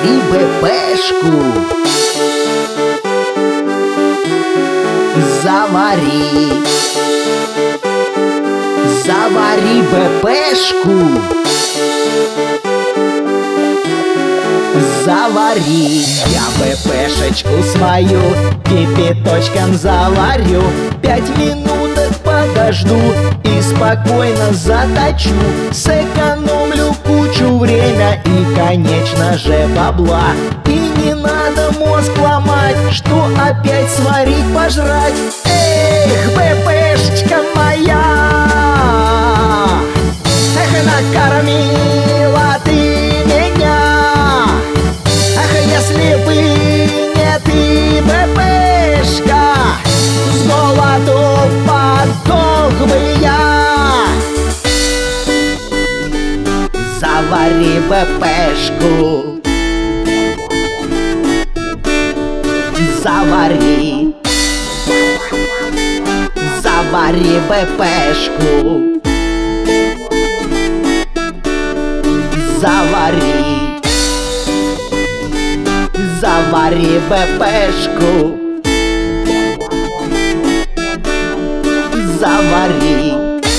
Завари БПшку. Завари БПшку. Завари. Я БПшечку свою кипяточком заварю, 5 минуток подожду и спокойно заточу. Сэкономлю кучу время и, конечно же, бабла. И не надо мозг ломать, что опять сварить, пожрать. Эх, БПшечка моя, эх, накормила ты меня. Ах, если бы не ты, БПшка, с голоду подох бы я. Завари БПшку. Завари. Завари БПшку. Завари. Завари БПшку. Завари.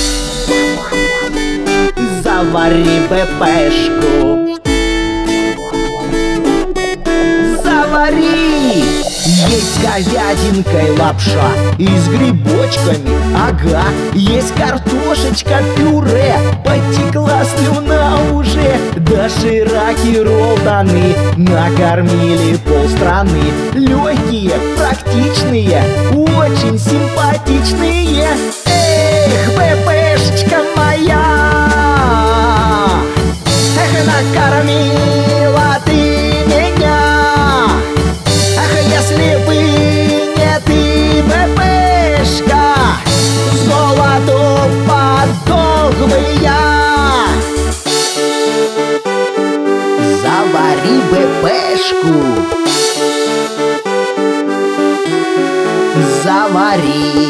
Завари БПшку. Завари. Есть говядинка и лапша, и с грибочками, ага. Есть картошечка, пюре, потекла слюна уже. Дошираки, роллтоны накормили полстраны. Легкие, практичные, очень симпатичные. Эх, БПшечка моя, эх, накормила ты меня. Если бы не ты, БПшка, с голоду подох бы я. Завари БПшку. Завари.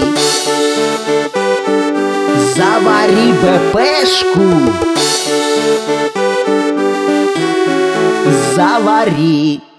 Завари БПшку. Завари.